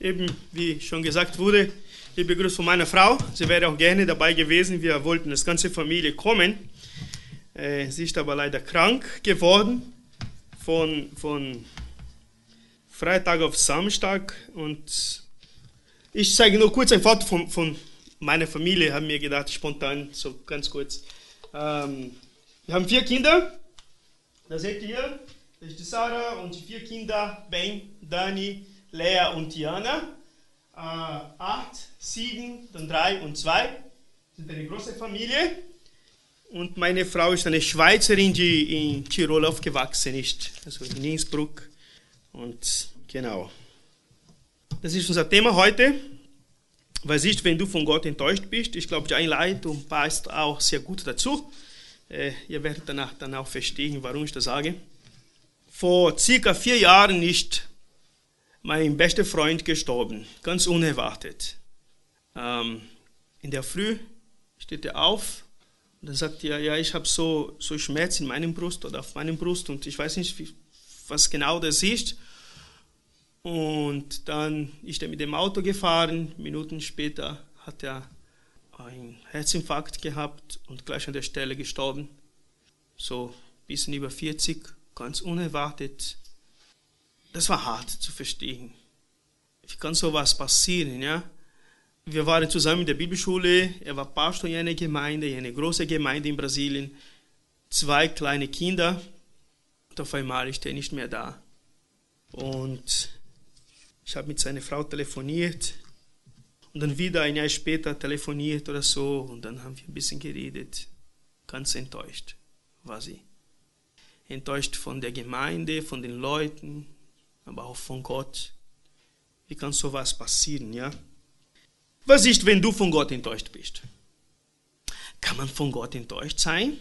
Eben, wie schon gesagt wurde, liebe Grüße von meiner Frau. Sie wäre auch gerne dabei gewesen. Wir wollten als ganze Familie kommen. Sie ist aber leider krank geworden von Freitag auf Samstag. Und ich zeige nur kurz ein Foto von meiner Familie, haben mir gedacht, spontan, so ganz kurz. Wir haben 4 Kinder. Da seht ihr, das ist die Sarah und die 4 Kinder, Ben, Dani, Lea und Diana. 8, 7, dann 3 und 2. Das ist eine große Familie. Und meine Frau ist eine Schweizerin, die in Tirol aufgewachsen ist, also in Innsbruck. Und genau. Das ist unser Thema heute. Was ist, wenn du von Gott enttäuscht bist? Ich glaube, die Einleitung passt auch sehr gut dazu. Ihr werdet danach dann auch verstehen, warum ich das sage. Vor circa 4 Jahren ist mein bester Freund gestorben, ganz unerwartet. In der Früh steht er auf und dann sagt er, ja, ich habe so Schmerz in meinem Brust oder auf meinem Brust und ich weiß nicht, was genau das ist. Und dann ist er mit dem Auto gefahren, Minuten später hat er einen Herzinfarkt gehabt und gleich an der Stelle gestorben. So ein bisschen über 40, ganz unerwartet. Das war hart zu verstehen. Wie kann sowas passieren, ja? Wir waren zusammen in der Bibelschule, er war Pastor in einer Gemeinde, in einer großen Gemeinde in Brasilien, 2 kleine Kinder und auf einmal ist er nicht mehr da. Und ich habe mit seiner Frau telefoniert und dann wieder ein Jahr später telefoniert oder so und dann haben wir ein bisschen geredet. Ganz enttäuscht war sie. Enttäuscht von der Gemeinde, von den Leuten, aber auch von Gott. Wie kann sowas passieren, ja? Was ist, wenn du von Gott enttäuscht bist? Kann man von Gott enttäuscht sein?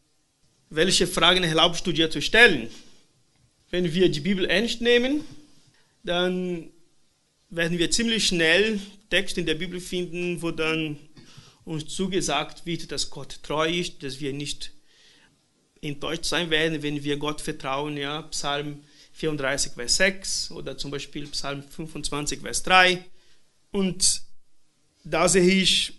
Welche Fragen erlaubst du dir zu stellen? Wenn wir die Bibel ernst nehmen, dann werden wir ziemlich schnell Texte in der Bibel finden, wo dann uns zugesagt wird, dass Gott treu ist, dass wir nicht enttäuscht sein werden, wenn wir Gott vertrauen. Ja, Psalm 34, Vers 6 oder zum Beispiel Psalm 25, Vers 3. Und da sehe ich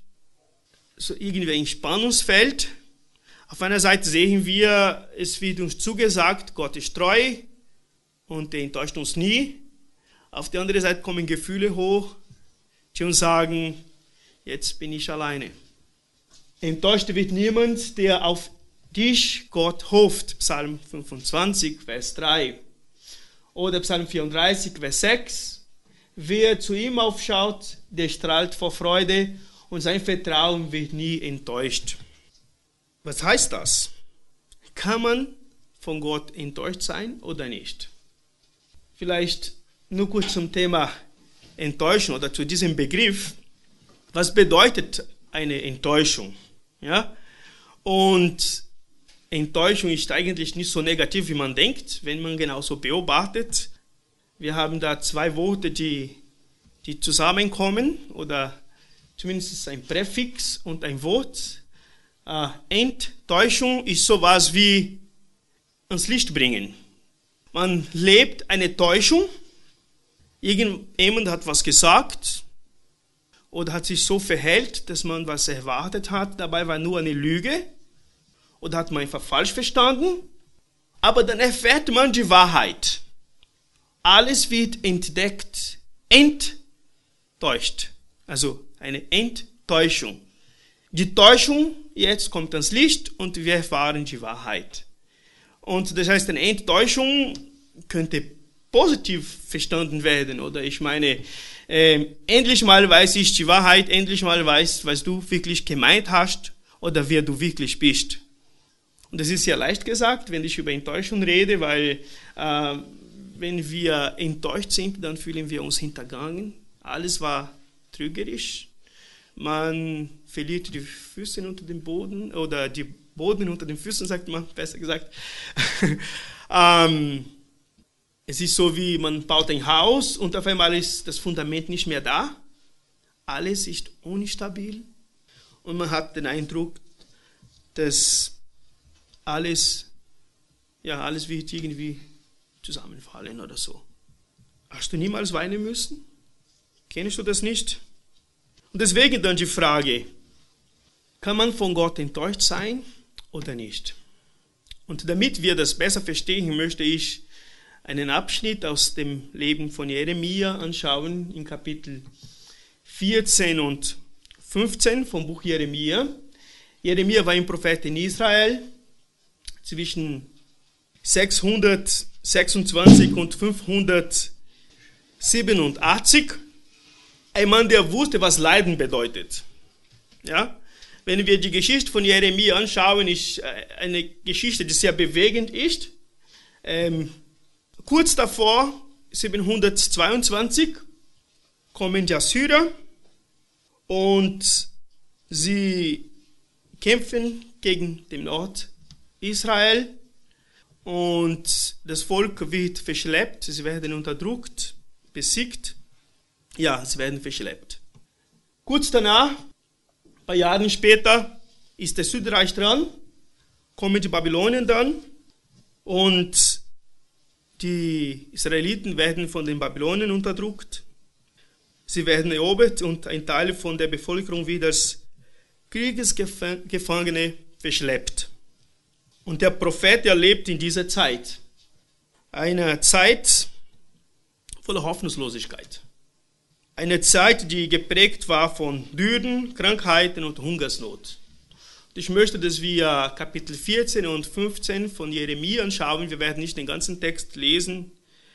so irgendwie ein Spannungsfeld. Auf einer Seite sehen wir, es wird uns zugesagt, Gott ist treu und er enttäuscht uns nie. Auf der anderen Seite kommen Gefühle hoch, die uns sagen, jetzt bin ich alleine. Enttäuscht wird niemand, der auf dich, Gott, hofft. Psalm 25, Vers 3. Oder Psalm 34, Vers 6. Wer zu ihm aufschaut, der strahlt vor Freude und sein Vertrauen wird nie enttäuscht. Was heißt das? Kann man von Gott enttäuscht sein oder nicht? Vielleicht nur kurz zum Thema Enttäuschung oder zu diesem Begriff. Was bedeutet eine Enttäuschung? Ja? Und Enttäuschung ist eigentlich nicht so negativ, wie man denkt, wenn man genauso beobachtet. Wir haben da 2 Worte, die zusammenkommen, oder zumindest ein Präfix und ein Wort. Enttäuschung ist sowas wie ans Licht bringen. Man lebt eine Täuschung. Irgendjemand hat was gesagt oder hat sich so verhält, dass man was erwartet hat. Dabei war nur eine Lüge oder hat man einfach falsch verstanden. Aber dann erfährt man die Wahrheit. Alles wird entdeckt, enttäuscht. Also eine Enttäuschung. Die Täuschung jetzt kommt ans Licht und wir erfahren die Wahrheit. Und das heißt, eine Enttäuschung könnte positiv verstanden werden. Oder ich meine, endlich mal weiß ich die Wahrheit, endlich mal weiß, was du wirklich gemeint hast oder wer du wirklich bist. Und das ist ja leicht gesagt, wenn ich über Enttäuschung rede, weil wenn wir enttäuscht sind, dann fühlen wir uns hintergangen. Alles war trügerisch. Man verliert die Füße unter dem Boden oder die Boden unter den Füßen, sagt man, besser gesagt. Es ist so, wie man baut ein Haus und auf einmal ist das Fundament nicht mehr da. Alles ist unstabil und man hat den Eindruck, dass alles wird irgendwie zusammenfallen oder so. Hast du niemals weinen müssen? Kennst du das nicht? Und deswegen dann die Frage, kann man von Gott enttäuscht sein oder nicht? Und damit wir das besser verstehen, möchte ich einen Abschnitt aus dem Leben von Jeremia anschauen, in Kapitel 14 und 15 vom Buch Jeremia. Jeremia war ein Prophet in Israel zwischen 626 und 587. Ein Mann, der wusste, was Leiden bedeutet. Ja? Wenn wir die Geschichte von Jeremia anschauen, ist eine Geschichte, die sehr bewegend ist. Kurz davor, 722, kommen die Assyrer und sie kämpfen gegen den Nordisrael und das Volk wird verschleppt, sie werden unterdrückt, besiegt, ja, sie werden verschleppt. Kurz danach, ein paar Jahre später, ist das Südreich dran, kommen die Babylonier dann und die Israeliten werden von den Babyloniern unterdrückt. Sie werden erobert und ein Teil von der Bevölkerung wird als Kriegsgefangene verschleppt. Und der Prophet erlebt in dieser Zeit eine Zeit voller Hoffnungslosigkeit. Eine Zeit, die geprägt war von Dürren, Krankheiten und Hungersnot. Ich möchte, dass wir Kapitel 14 und 15 von Jeremia anschauen. Wir werden nicht den ganzen Text lesen.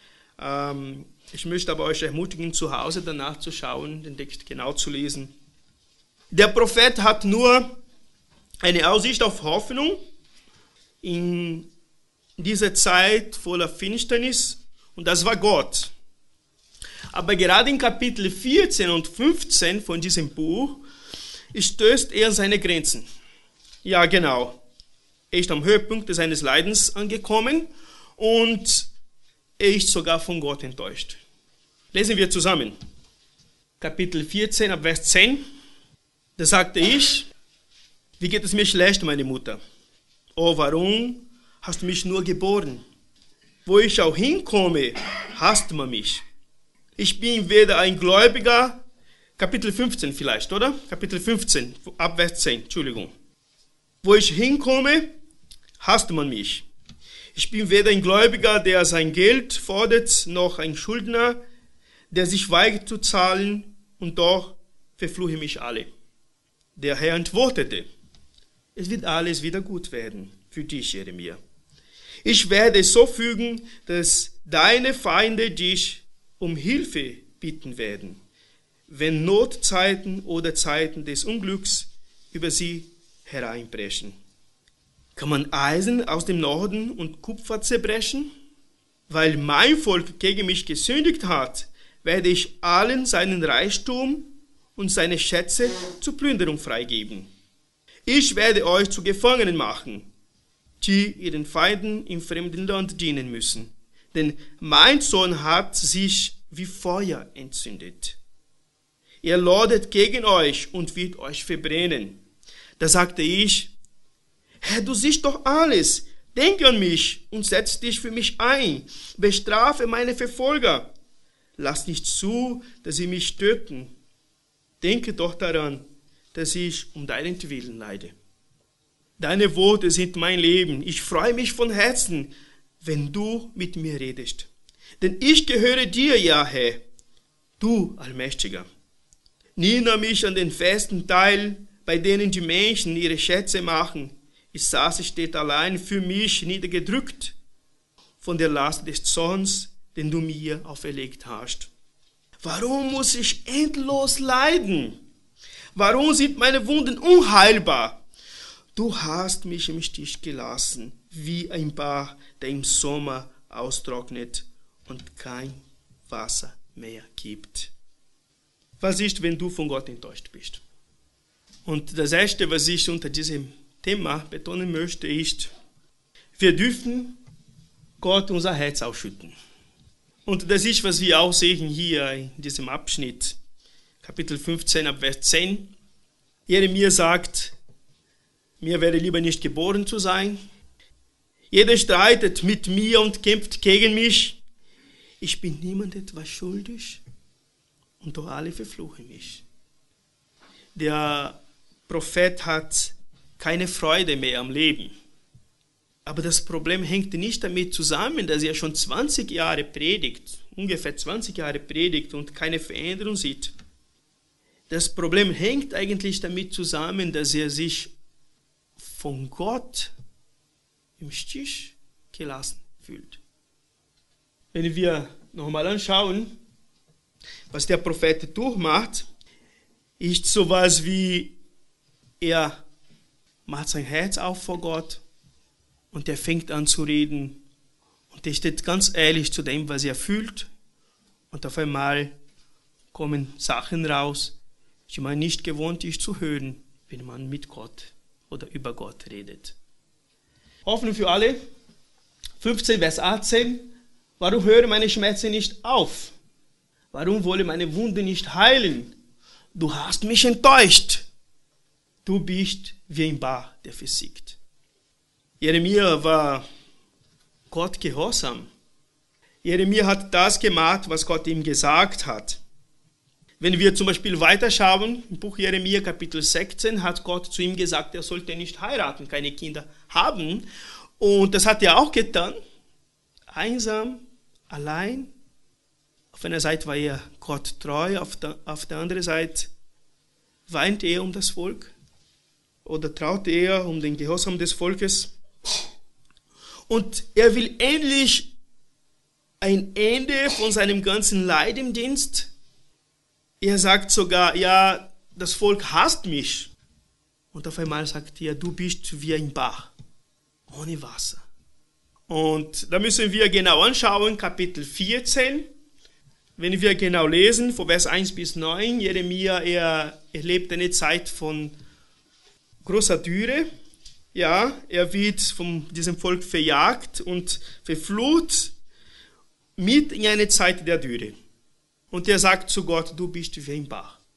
Ich möchte aber euch ermutigen, zu Hause danach zu schauen, den Text genau zu lesen. Der Prophet hat nur eine Aussicht auf Hoffnung in dieser Zeit voller Finsternis, und das war Gott. Aber gerade in Kapitel 14 und 15 von diesem Buch stößt er seine Grenzen. Ja, genau. Er ist am Höhepunkt seines Leidens angekommen und er ist sogar von Gott enttäuscht. Lesen wir zusammen. Kapitel 14, ab Vers 10. Da sagte ich, wie geht es mir schlecht, meine Mutter? Oh, warum hast du mich nur geboren? Wo ich auch hinkomme, hasst man mich. Ich bin weder ein Gläubiger, Kapitel 15 vielleicht, oder? Kapitel 15, ab Vers 10, Entschuldigung. Wo ich hinkomme, hasst man mich. Ich bin weder ein Gläubiger, der sein Geld fordert, noch ein Schuldner, der sich weigert zu zahlen, und doch verfluche mich alle. Der Herr antwortete, es wird alles wieder gut werden für dich, Jeremia. Ich werde es so fügen, dass deine Feinde dich um Hilfe bitten werden, wenn Notzeiten oder Zeiten des Unglücks über sie hereinbrechen. Kann man Eisen aus dem Norden und Kupfer zerbrechen? Weil mein Volk gegen mich gesündigt hat, werde ich allen seinen Reichtum und seine Schätze zur Plünderung freigeben. Ich werde euch zu Gefangenen machen, die ihren Feinden im fremden Land dienen müssen. Denn mein Zorn hat sich wie Feuer entzündet. Er lodert gegen euch und wird euch verbrennen. Da sagte ich, Herr, du siehst doch alles. Denk an mich und setz dich für mich ein. Bestrafe meine Verfolger. Lass nicht zu, dass sie mich töten. Denke doch daran, dass ich um deinetwillen leide. Deine Worte sind mein Leben. Ich freue mich von Herzen, wenn du mit mir redest. Denn ich gehöre dir, ja, Herr, du Allmächtiger. Nimm mich an den festen Teil, bei denen die Menschen ihre Schätze machen. Ich saß steht allein für mich niedergedrückt von der Last des Zorns, den du mir auferlegt hast. Warum muss ich endlos leiden? Warum sind meine Wunden unheilbar? Du hast mich im Stich gelassen, wie ein Bach, der im Sommer austrocknet und kein Wasser mehr gibt. Was ist, wenn du von Gott enttäuscht bist? Und das Erste, was ich unter diesem Thema betonen möchte, ist, wir dürfen Gott unser Herz ausschütten. Und das ist, was wir auch sehen hier in diesem Abschnitt, Kapitel 15, ab Vers 10. Jeremia sagt, mir wäre lieber nicht geboren zu sein. Jeder streitet mit mir und kämpft gegen mich. Ich bin niemand etwas schuldig und doch alle verfluchen mich. Der Prophet hat keine Freude mehr am Leben. Aber das Problem hängt nicht damit zusammen, dass er schon 20 Jahre predigt, ungefähr 20 Jahre predigt und keine Veränderung sieht. Das Problem hängt eigentlich damit zusammen, dass er sich von Gott im Stich gelassen fühlt. Wenn wir nochmal anschauen, was der Prophet durchmacht, ist sowas wie, er macht sein Herz auf vor Gott und er fängt an zu reden und er steht ganz ehrlich zu dem, was er fühlt, und auf einmal kommen Sachen raus, die man nicht gewohnt ist zu hören, wenn man mit Gott oder über Gott redet. Hoffnung für alle, 15 Vers 18, warum hören meine Schmerzen nicht auf? Warum wollen meine Wunden nicht heilen? Du hast mich enttäuscht. Du bist wie ein Bach, der versiegt. Jeremia war Gott gehorsam. Jeremia hat das gemacht, was Gott ihm gesagt hat. Wenn wir zum Beispiel weiterschauen, im Buch Jeremia Kapitel 16 hat Gott zu ihm gesagt, er sollte nicht heiraten, keine Kinder haben. Und das hat er auch getan. Einsam, allein. Auf einer Seite war er Gott treu, auf der anderen Seite weint er um das Volk oder traute er um den Gehorsam des Volkes. Und er will endlich ein Ende von seinem ganzen Leid im Dienst. Er sagt sogar, ja, das Volk hasst mich. Und auf einmal sagt er, du bist wie ein Bach, ohne Wasser. Und da müssen wir genau anschauen, Kapitel 14. Wenn wir genau lesen, von Vers 1 bis 9, Jeremia, er erlebt eine Zeit von großer Dürre. Ja, er wird von diesem Volk verjagt und verflucht mit in eine Zeit der Dürre. Und er sagt zu Gott, du bist wie ein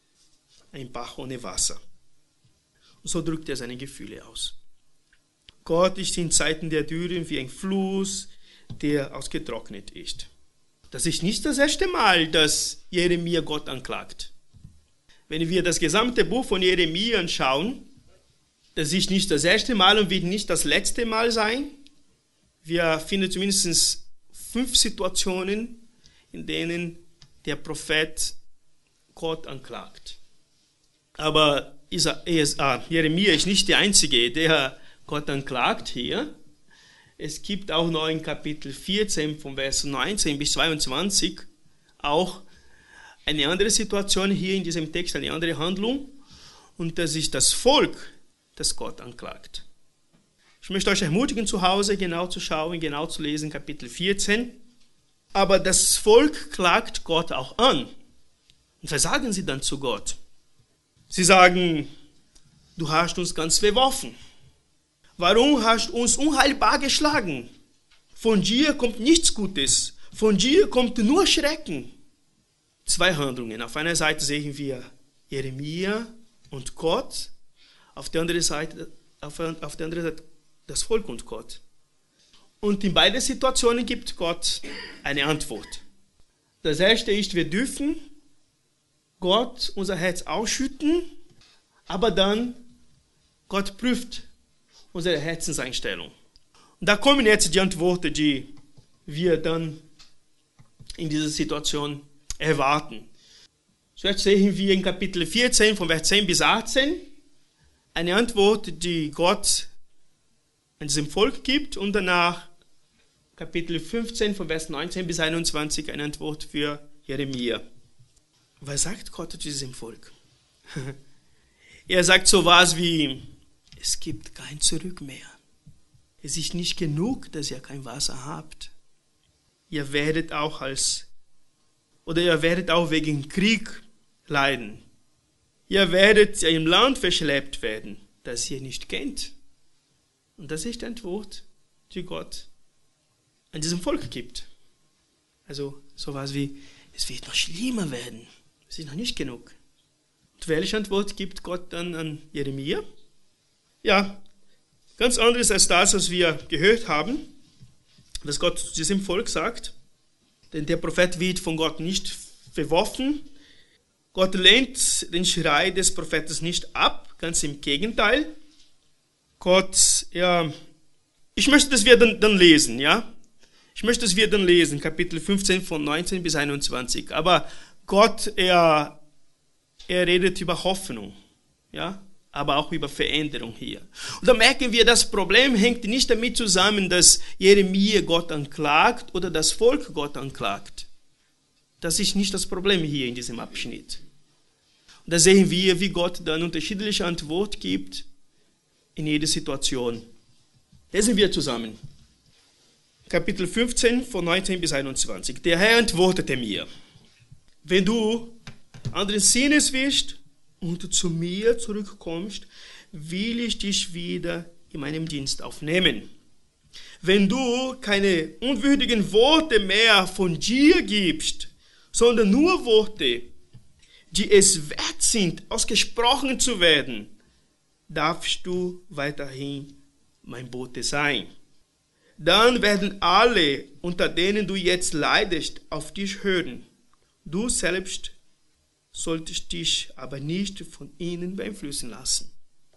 Bach ohne Wasser. Und so drückt er seine Gefühle aus. Gott ist in Zeiten der Dürre wie ein Fluss, der ausgetrocknet ist. Das ist nicht das erste Mal, dass Jeremia Gott anklagt. Wenn wir das gesamte Buch von Jeremia anschauen, das ist nicht das erste Mal und wird nicht das letzte Mal sein. Wir finden zumindest 5 Situationen, in denen der Prophet Gott anklagt. Aber Jeremia ist nicht der Einzige, der Gott anklagt hier. Es gibt auch noch in Kapitel 14 von Vers 19 bis 22 auch eine andere Situation hier in diesem Text, eine andere Handlung. Und das ist das Volk, das Gott anklagt. Ich möchte euch ermutigen, zu Hause genau zu schauen, genau zu lesen, Kapitel 14. Aber das Volk klagt Gott auch an. Und was sagen sie dann zu Gott? Sie sagen, du hast uns ganz verworfen. Warum hast du uns unheilbar geschlagen? Von dir kommt nichts Gutes. Von dir kommt nur Schrecken. 2 Handlungen. Auf einer Seite sehen wir Jeremia und Gott. Auf der anderen Seite das Volk und Gott. Und in beiden Situationen gibt Gott eine Antwort. Das erste ist, wir dürfen Gott unser Herz ausschütten, aber dann Gott prüft unsere Herzenseinstellung. Und da kommen jetzt die Antworten, die wir dann in dieser Situation erwarten. Zuerst sehen wir in Kapitel 14 von Vers 10 bis 18 eine Antwort, die Gott an diesem Volk gibt, und danach Kapitel 15 von Vers 19 bis 21 eine Antwort für Jeremia. Was sagt Gott zu diesem Volk? Er sagt sowas wie, es gibt kein Zurück mehr. Es ist nicht genug, dass ihr kein Wasser habt. Ihr werdet auch wegen Krieg leiden. Ihr werdet in ein Land verschleppt werden, das ihr nicht kennt. Und das ist die Antwort, die Gott an diesem Volk gibt. Also sowas wie, es wird noch schlimmer werden. Es ist noch nicht genug. Und welche Antwort gibt Gott dann an Jeremia? Ja, ganz anderes als das, was wir gehört haben, was Gott zu diesem Volk sagt. Denn der Prophet wird von Gott nicht verworfen. Gott lehnt den Schrei des Propheten nicht ab, ganz im Gegenteil. Ich möchte, dass wir dann lesen, ja? Ich möchte, dass wir dann lesen, Kapitel 15 von 19 bis 21. Aber Gott, er redet über Hoffnung, ja? Aber auch über Veränderung hier. Und da merken wir, das Problem hängt nicht damit zusammen, dass Jeremia Gott anklagt oder das Volk Gott anklagt. Das ist nicht das Problem hier in diesem Abschnitt. Und da sehen wir, wie Gott dann unterschiedliche Antwort gibt in jeder Situation. Lesen wir zusammen. Kapitel 15 von 19 bis 21. Der Herr antwortete mir: Wenn du anderen Sinnes wirst und zu mir zurückkommst, will ich dich wieder in meinem Dienst aufnehmen. Wenn du keine unwürdigen Worte mehr von dir gibst, sondern nur Worte, die es wert sind, ausgesprochen zu werden, darfst du weiterhin mein Bote sein. Dann werden alle, unter denen du jetzt leidest, auf dich hören. Du selbst solltest dich aber nicht von ihnen beeinflussen lassen.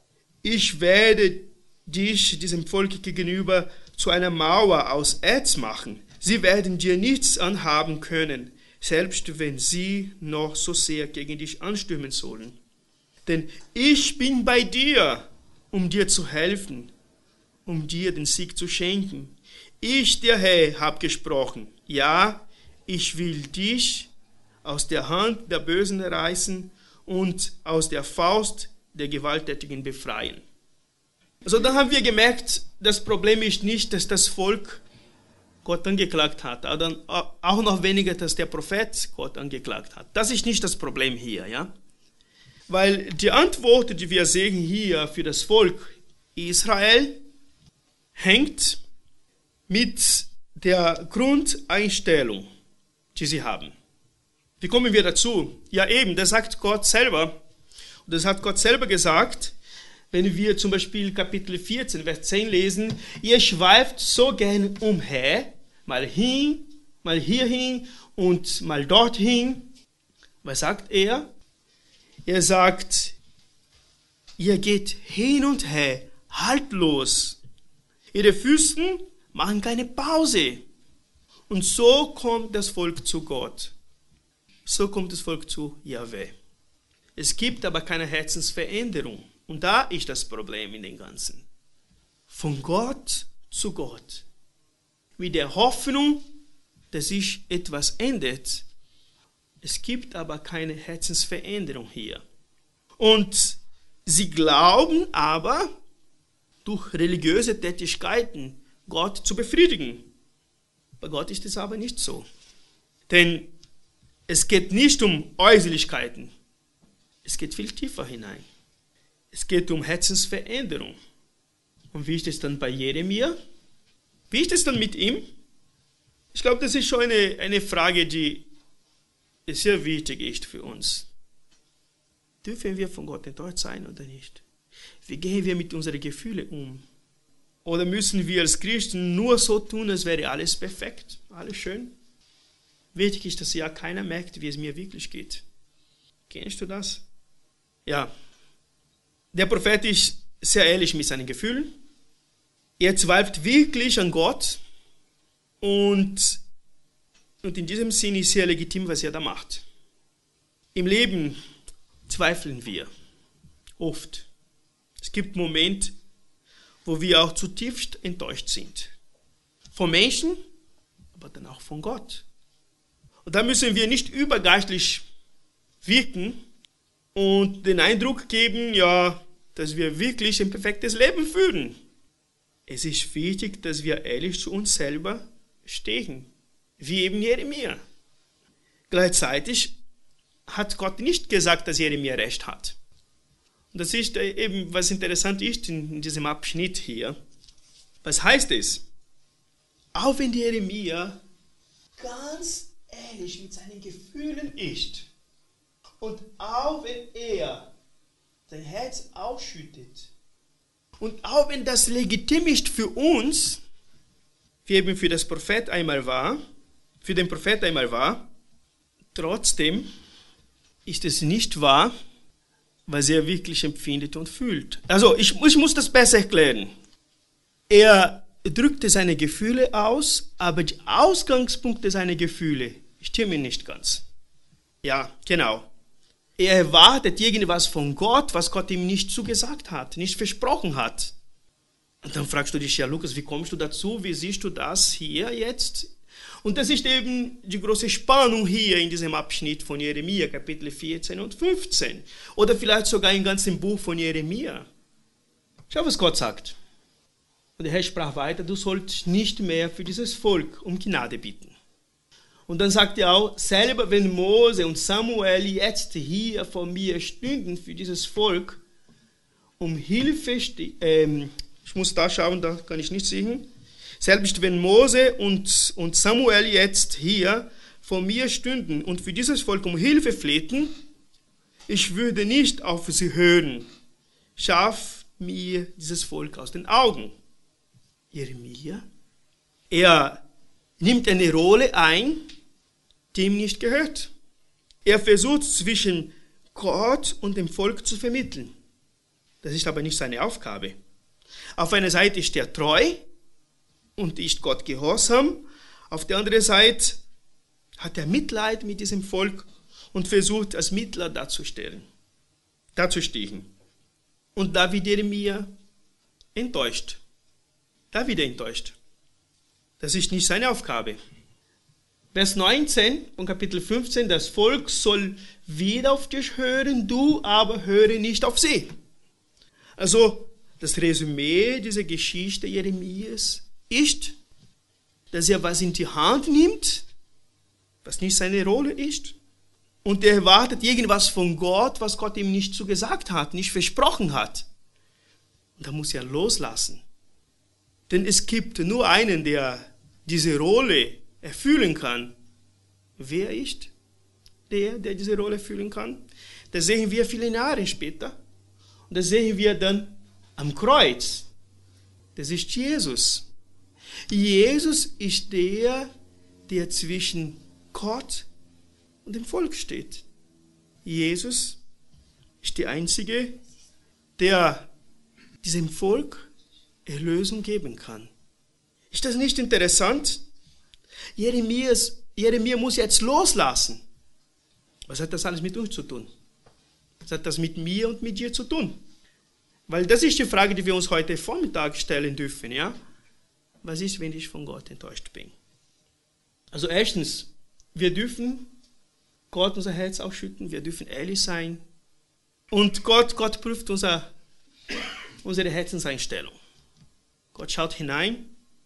Ich werde dich diesem Volk gegenüber zu einer Mauer aus Erz machen. Sie werden dir nichts anhaben können, selbst wenn sie noch so sehr gegen dich anstürmen sollen. Denn ich bin bei dir, um dir zu helfen, um dir den Sieg zu schenken. Ich, der Herr, habe gesprochen. Ja, ich will dich aus der Hand der Bösen reißen und aus der Faust der Gewalttätigen befreien. Also da haben wir gemerkt, das Problem ist nicht, dass das Volk Gott angeklagt hat, aber auch noch weniger, dass der Prophet Gott angeklagt hat. Das ist nicht das Problem hier, ja? Weil die Antwort, die wir sehen hier für das Volk Israel, hängt mit der Grundeinstellung, die sie haben. Wie kommen wir dazu? Ja eben, das sagt Gott selber. Und das hat Gott selber gesagt, wenn wir zum Beispiel Kapitel 14, Vers 10 lesen: Ihr schweift so gern umher, mal hin, mal hierhin und mal dorthin. Was sagt er? Er sagt, ihr geht hin und her, haltlos. Ihre Füße machen keine Pause. Und so kommt das Volk zu Gott. So kommt das Volk zu Jahwe. Es gibt aber keine Herzensveränderung. Und da ist das Problem in dem Ganzen. Von Gott zu Gott. Mit der Hoffnung, dass sich etwas ändert. Es gibt aber keine Herzensveränderung hier. Und sie glauben aber, durch religiöse Tätigkeiten Gott zu befriedigen. Bei Gott ist es aber nicht so. Denn es geht nicht um Äußerlichkeiten. Es geht viel tiefer hinein. Es geht um Herzensveränderung. Und wie ist es dann bei Jeremia? Wie ist es dann mit ihm? Ich glaube, das ist schon eine Frage, die sehr wichtig ist für uns. Dürfen wir von Gott enttäuscht sein oder nicht? Wie gehen wir mit unseren Gefühlen um? Oder müssen wir als Christen nur so tun, als wäre alles perfekt, alles schön? Wichtig ist, dass ja keiner merkt, wie es mir wirklich geht. Kennst du das? Ja. Der Prophet ist sehr ehrlich mit seinen Gefühlen. Er zweifelt wirklich an Gott. Und in diesem Sinn ist sehr legitim, was er da macht. Im Leben zweifeln wir oft. Es gibt Momente, wo wir auch zutiefst enttäuscht sind. Von Menschen, aber dann auch von Gott. Und da müssen wir nicht übergeistlich wirken und den Eindruck geben, ja, dass wir wirklich ein perfektes Leben führen. Es ist wichtig, dass wir ehrlich zu uns selber stehen, wie eben Jeremia. Gleichzeitig hat Gott nicht gesagt, dass Jeremia recht hat. Und das ist eben, was interessant ist in diesem Abschnitt hier. Was heißt es? Auch wenn Jeremia ganz ehrlich mit seinen Gefühlen ist und auch wenn er sein Herz ausschüttet und auch wenn das legitim ist für uns, wie eben für den Prophet einmal war, trotzdem ist es nicht wahr, was er wirklich empfindet und fühlt. Also ich muss das besser erklären. Er drückte seine Gefühle aus, aber die Ausgangspunkte seiner Gefühle stimmen nicht ganz. Ja, genau. Er erwartet irgendwas von Gott, was Gott ihm nicht zugesagt hat, nicht versprochen hat. Und dann fragst du dich, ja Lukas, wie kommst du dazu? Wie siehst du das hier jetzt? Und das ist eben die große Spannung hier in diesem Abschnitt von Jeremia, Kapitel 14 und 15. Oder vielleicht sogar im ganzen Buch von Jeremia. Schau, was Gott sagt. Und der Herr sprach weiter, du sollst nicht mehr für dieses Volk um Gnade bitten. Und dann sagt er auch, selber wenn Mose und Samuel jetzt hier vor mir stünden für dieses Volk, um Hilfe, ich muss da schauen, da kann ich nicht sehen, selbst wenn Mose und Samuel jetzt hier vor mir stünden und für dieses Volk um Hilfe flehten, ich würde nicht auf sie hören. Schaff mir dieses Volk aus den Augen. Jeremia, er nimmt eine Rolle ein, die ihm nicht gehört. Er versucht zwischen Gott und dem Volk zu vermitteln. Das ist aber nicht seine Aufgabe. Auf einer Seite ist er treu und ist Gott gehorsam. Auf der anderen Seite hat er Mitleid mit diesem Volk und versucht, als Mittler dazustehen. Und da wird Jeremia enttäuscht. Das ist nicht seine Aufgabe. Vers 19 von Kapitel 15, das Volk soll wieder auf dich hören, du aber höre nicht auf sie. Also das Resümee dieser Geschichte Jeremias ist, dass er was in die Hand nimmt, was nicht seine Rolle ist, und er erwartet irgendwas von Gott, was Gott ihm nicht zugesagt hat, nicht versprochen hat. Und da muss er loslassen. Denn es gibt nur einen, der diese Rolle erfüllen kann. Wer ist der diese Rolle erfüllen kann? Das sehen wir viele Jahre später. Und das sehen wir dann am Kreuz. Das ist Jesus. Jesus ist der zwischen Gott und dem Volk steht. Jesus ist der Einzige, der diesem Volk Erlösung geben kann. Ist das nicht interessant? Jeremia muss jetzt loslassen. Was hat das alles mit uns zu tun? Was hat das mit mir und mit dir zu tun? Weil das ist die Frage, die wir uns heute Vormittag stellen dürfen. Ja? Was ist, wenn ich von Gott enttäuscht bin? Also erstens, wir dürfen Gott unser Herz ausschütten, wir dürfen ehrlich sein. Und Gott prüft unsere Herzenseinstellung. Gott schaut hinein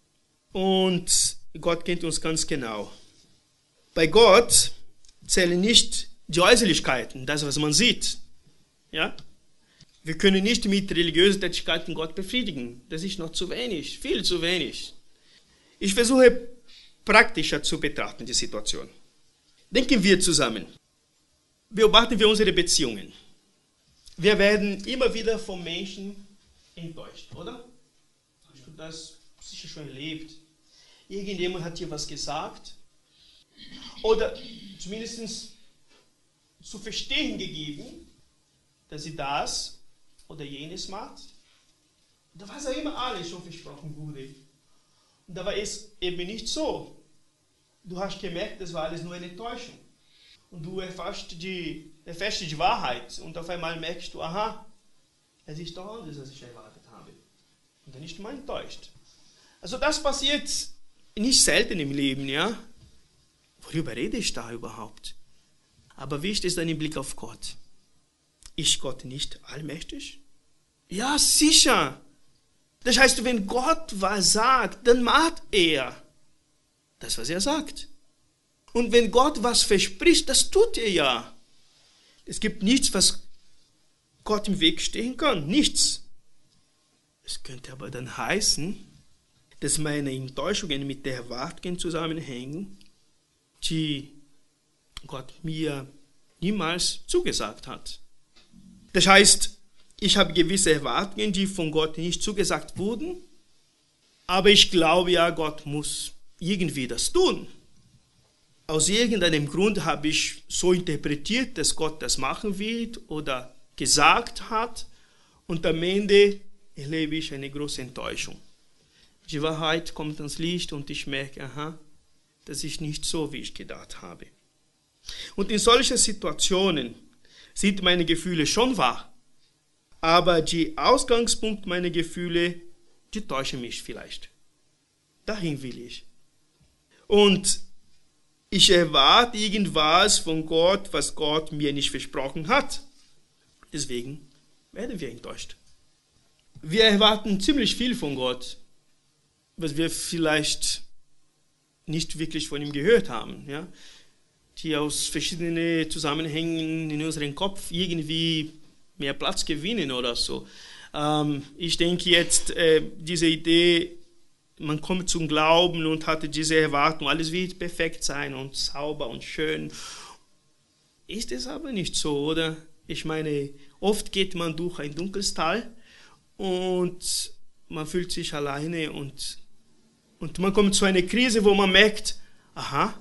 und Gott kennt uns ganz genau. Bei Gott zählen nicht die Äußerlichkeiten, das, was man sieht. Ja? Wir können nicht mit religiösen Tätigkeiten Gott befriedigen. Das ist noch zu wenig, viel zu wenig. Ich versuche praktischer zu betrachten, die Situation. Denken wir zusammen. Beobachten wir unsere Beziehungen. Wir werden immer wieder von Menschen enttäuscht, oder? Hast du das sicher schon erlebt? Irgendjemand hat dir was gesagt oder zumindest zu verstehen gegeben, dass sie das oder jenes macht. Da war es ja immer alles schon versprochen wurde. Und da war es eben nicht so. Du hast gemerkt, das war alles nur eine Täuschung. Und du erfährst die Wahrheit und auf einmal merkst du, aha, es ist doch anders, als ich erwartet habe. Und dann ist man enttäuscht. Also das passiert nicht selten im Leben, ja. Worüber rede ich da überhaupt? Aber wie ist es dann im Blick auf Gott? Ist Gott nicht allmächtig? Ja, sicher. Das heißt, wenn Gott was sagt, dann macht er das, was er sagt. Und wenn Gott was verspricht, das tut er ja. Es gibt nichts, was Gott im Weg stehen kann. Nichts. Es könnte aber dann heißen, dass meine Enttäuschungen mit der Erwartung zusammenhängen, die Gott mir niemals zugesagt hat. Das heißt, ich habe gewisse Erwartungen, die von Gott nicht zugesagt wurden, aber ich glaube ja, Gott muss irgendwie das tun. Aus irgendeinem Grund habe ich so interpretiert, dass Gott das machen wird oder gesagt hat, und am Ende erlebe ich eine große Enttäuschung. Die Wahrheit kommt ans Licht und ich merke, aha, das ist nicht so, wie ich gedacht habe. Und in solchen Situationen sind meine Gefühle schon wahr, aber die Ausgangspunkt meiner Gefühle, die täuschen mich vielleicht. Dahin will ich. Und ich erwarte irgendwas von Gott, was Gott mir nicht versprochen hat. Deswegen werden wir enttäuscht. Wir erwarten ziemlich viel von Gott, was wir vielleicht nicht wirklich von ihm gehört haben, ja? Die aus verschiedenen Zusammenhängen in unserem Kopf irgendwie mehr Platz gewinnen oder so. Ich denke jetzt, diese Idee, man kommt zum Glauben und hatte diese Erwartung, alles wird perfekt sein und sauber und schön. Ist es aber nicht so, oder? Ich meine, oft geht man durch ein dunkles Tal und man fühlt sich alleine und man kommt zu einer Krise, wo man merkt, aha,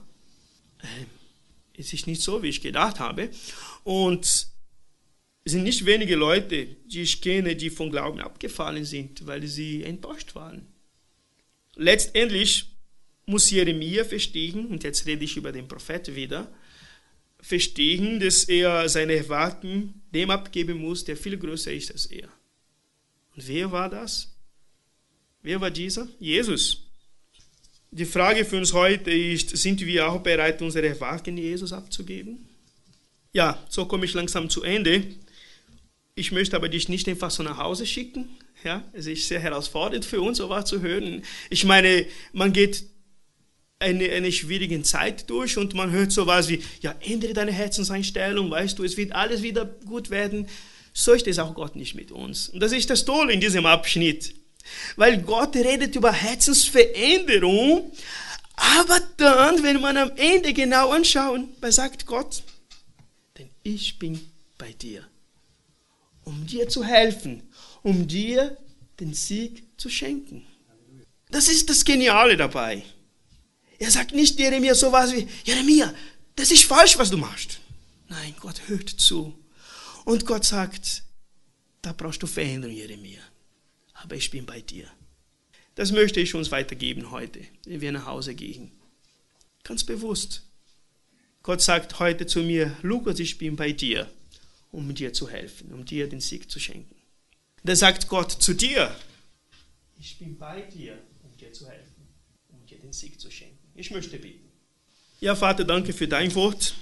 es ist nicht so, wie ich gedacht habe. Und es sind nicht wenige Leute, die ich kenne, die vom Glauben abgefallen sind, weil sie enttäuscht waren. Letztendlich muss Jeremia verstehen, und jetzt rede ich über den Prophet wieder, verstehen, dass er seine Erwartungen dem abgeben muss, der viel größer ist als er. Und wer war das? Wer war dieser? Jesus. Die Frage für uns heute ist, sind wir auch bereit, unsere Erwartungen Jesus abzugeben? Ja, so komme ich langsam zu Ende. Ich möchte aber dich nicht einfach so nach Hause schicken. Ja, es ist sehr herausfordernd für uns, sowas zu hören. Ich meine, man geht eine schwierige Zeit durch und man hört sowas wie, ja, ändere deine Herzenseinstellung, weißt du, es wird alles wieder gut werden. So ist es auch Gott nicht mit uns. Und das ist das Tolle in diesem Abschnitt. Weil Gott redet über Herzensveränderung, aber dann, wenn man am Ende genau anschaut, was sagt Gott? Denn ich bin bei dir, um dir zu helfen, um dir den Sieg zu schenken. Das ist das Geniale dabei. Er sagt nicht Jeremia sowas wie, Jeremia, das ist falsch, was du machst. Nein, Gott hört zu. Und Gott sagt, da brauchst du Veränderung, Jeremia. Aber ich bin bei dir. Das möchte ich uns weitergeben heute, wenn wir nach Hause gehen. Ganz bewusst. Gott sagt heute zu mir, Lukas, ich bin bei dir, um dir zu helfen, um dir den Sieg zu schenken. Da sagt Gott zu dir, ich bin bei dir, um dir zu helfen, um dir den Sieg zu schenken. Ich möchte beten. Ja, Vater, danke für dein Wort.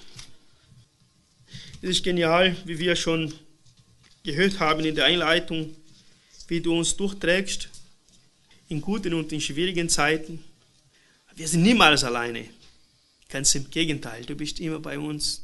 Es ist genial, wie wir schon gehört haben in der Einleitung, wie du uns durchträgst, in guten und in schwierigen Zeiten. Wir sind niemals alleine. Ganz im Gegenteil, du bist immer bei uns.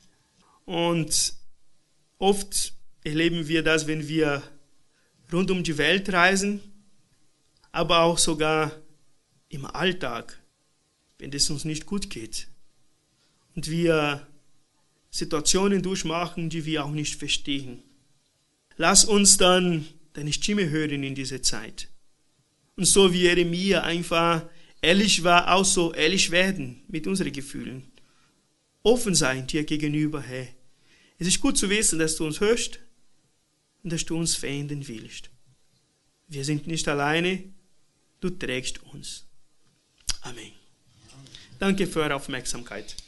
Und oft erleben wir das, wenn wir rund um die Welt reisen, aber auch sogar im Alltag, wenn es uns nicht gut geht. Und wir Situationen durchmachen, die wir auch nicht verstehen. Lass uns dann deine Stimme hören in dieser Zeit. Und so wie Jeremia einfach ehrlich war, auch so ehrlich werden mit unseren Gefühlen. Offen sein dir gegenüber, Herr. Es ist gut zu wissen, dass du uns hörst und dass du uns verändern willst. Wir sind nicht alleine, du trägst uns. Amen. Danke für eure Aufmerksamkeit.